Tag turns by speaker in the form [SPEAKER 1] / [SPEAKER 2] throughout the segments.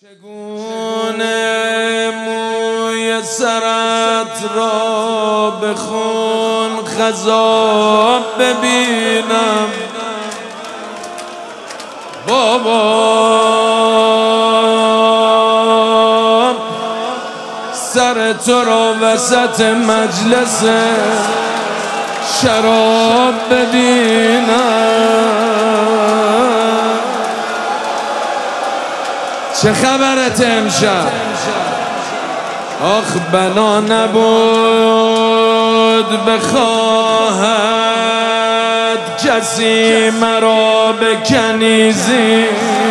[SPEAKER 1] چگونه موی سرت را به خون خضاب ببینم بابا، سر تو را وسط مجلس شراب ببینم. چه خبرت امشب؟ آخ بنا نبود بخواهد کسی مرا به کنیزی،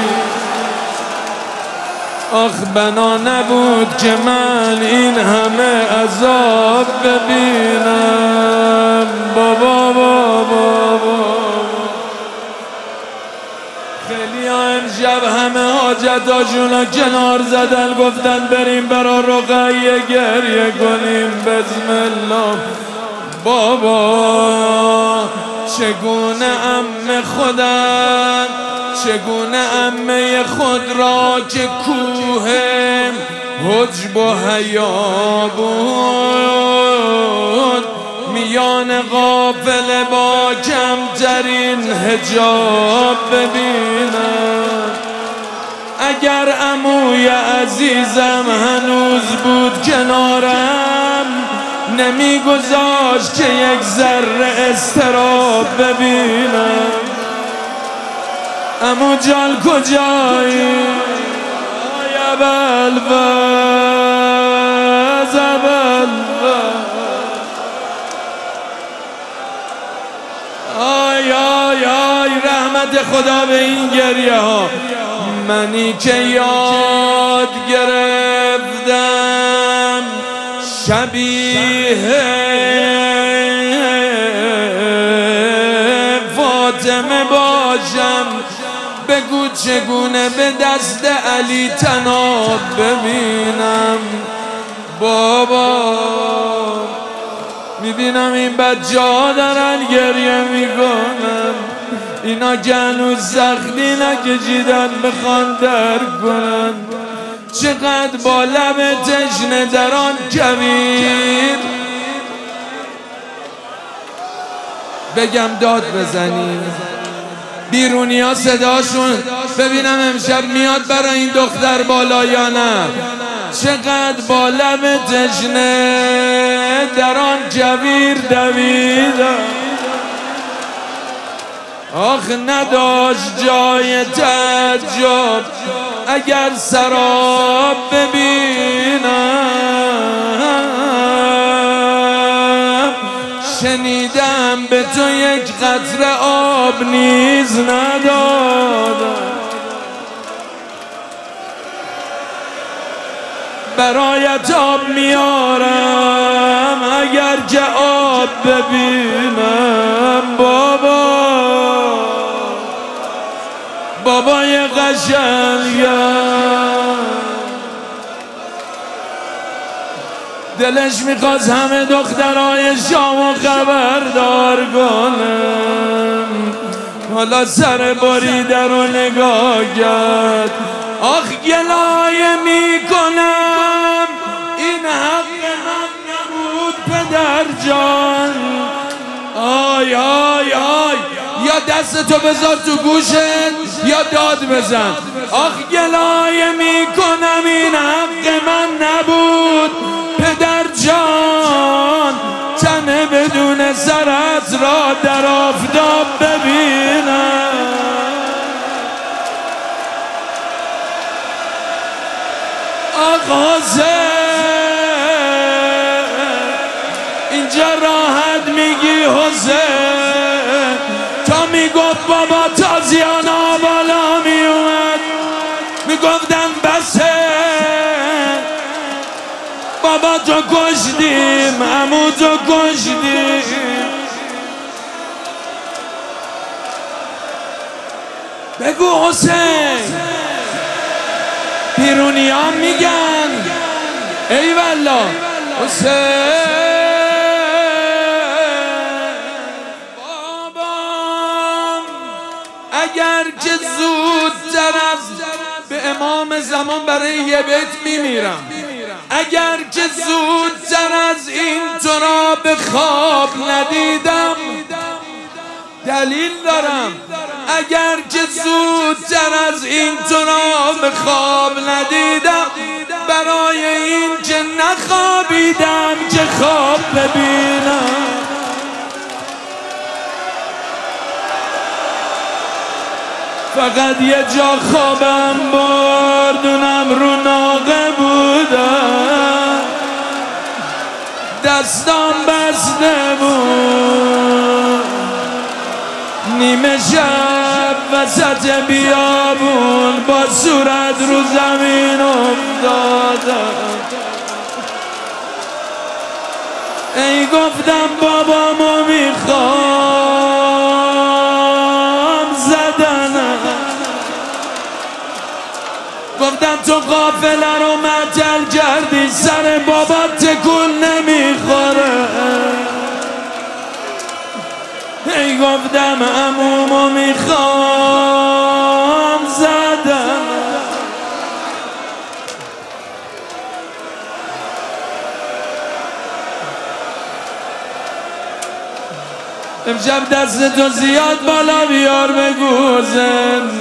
[SPEAKER 1] آخ بنا نبود که من این همه عذاب ببینم. بابا خیلی ها امشب همه حاجتاشون کنار زدن، گفتن بریم برا رقیه گریه کنیم. بسم الله. بابا چگونه عمه خودم، چگونه عمه خود را که کوه حجب و حیا بود، میان قافله با کمترین حجاب ببینم. اگر عموی عزیزم هنوز بود کنارم، نمیگذاشت که یک ذره اضطراب ببینم. عمو جان کجایی؟ آی ابوالفضل آی آی آی، رحمت خدا به این گریه ها. منی که یاد گرفتم شبیه فاطمه باشم، بگو چگونه به دست علی طناب ببینم. بابا میبینم این بچه ها دارن گریه میکنن، اینا که هنوز سختی نکشیدن بخوان درک کنن. چقدر با لب تشنه در آن کویر بگم داد بزنی. بیرونی ها صداشون ببینم امشب میاد برای این دختر بالا یا نه. چقدر با لب تشنه در آن کویر دویدم، آخ نداشت جای تعجب اگر سراب ببینم. شنیدم به تو یک قطره آب نیز ندادم، برایت آب میارم اگر که آب ببینم. بابای قشنگم دلش میخواست همه دخترای شامو خبردار کنم، حالا سر بریده رو نگاه کرد. آخ گلایه میکنم این حق من نبود پدر جان. آی آی آی، یا دستتو بذار تو گوشت یا داد بزن. آخ گلایه میکنم این حق من نبود پدر جان، تنه بدون سرت را در آفتاب ببینم. آخ حسین اینجا راحت میگی حسین، تا میگفت بابا تازیانا بالا میومد میگفتن بسه بابا تو کشتیم، عمو تو کشتیم. بگو حسین. بیرونی ها میگن ای والله حسین. بابام اگر که زودتر از به تمام زمان برای یه بیت میمیرم. اگر که زودتر از این تو را به خواب ندیدم، دلیل دارم. اگر که زودتر از این تو را به خواب ندیدم، برای این که نخوابیدم که خواب ببینم. فقط یه جا خوابم بردونم رو ناقه بودم، دستام بسته بود، نیمه شب وسط بیابون با صورت رو زمین افتادم. ای گفتم بابامو میخوام زدنم، گفتم تو قافله رو معطل کردی، سر بابا تکون نمیخوره. ای گفتم عمومو میخوام زدم. امشب دست تو زیاد بالا بیار بگو زن،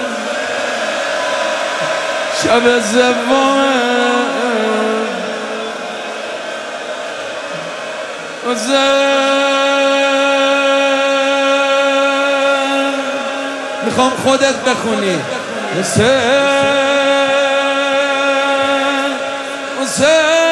[SPEAKER 1] شب سومه میخوام خودت بخونی. حسین